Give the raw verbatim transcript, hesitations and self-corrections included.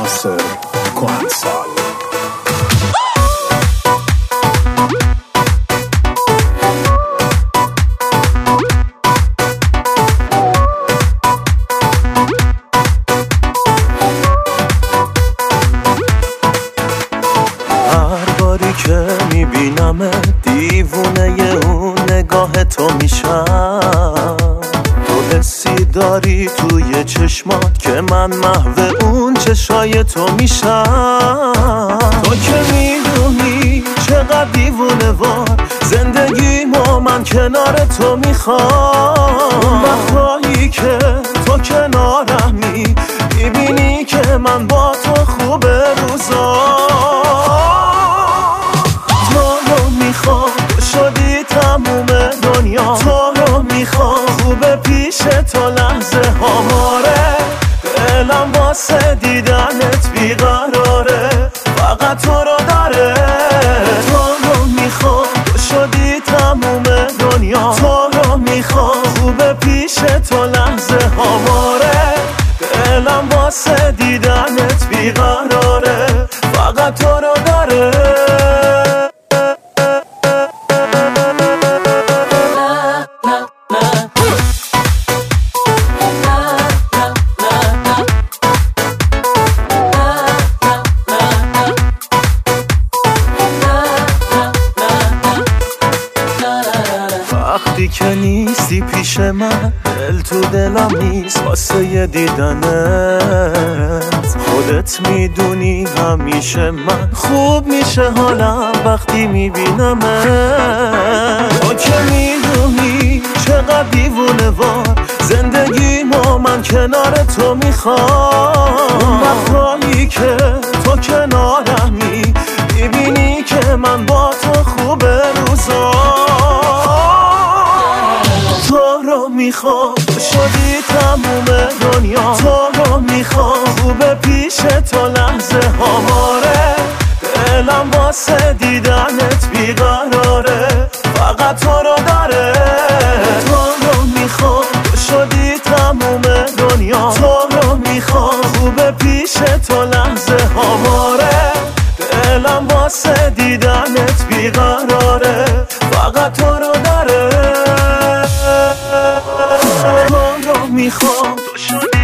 ناصر کهنسال. که میبینم دیوونه اون نگاه تو میشم، تو حسی داری توی چشمات که من محو اون چشای تو میشم. تو که میدونی چقدر دیوونه وار زندگیمو من کنار تو میخوام. وقتایی که تو کنارمی میبینی که من با تو خوبه روزا. شدی تموم دنیا، تو رو میخوام خوبه پیش تو لحظه ها ماره. دلم واسه دیدنت بیقراره، فقط تو رو داره. تو رو میخوام شدی تموم دنیا، تو رو میخوام خوبه پیش تو لحظه ها ماره. دلم واسه دیدنت بیقراره، فقط تو رو داره. وقتی که نیستی پیش من دل تو دلم نیست واسه دیدنت. خودت میدونی همیشه من خوب میشه حالم وقتی میبینمت. تو که میدونی چقدر دیوونه وار زندگیمو من کنار تو میخوام. وقتایی که تو کنارمی میبینی که من با تو خوبه روزا. تو رو میخوام شدی تموم دنیا، تو رو میخوام خوبه پیش تو لحظه ها ماره. دلم واسه دیدنت بیقراره، فقط تو رو داره. تو رو میخوام شدی تموم دنیا، تو رو میخوام خوبه پیش تو لحظه ها ماره. دلم واسه دیدنت بیقراره، فقط تو رو داره. تو رو میخوام تو شدی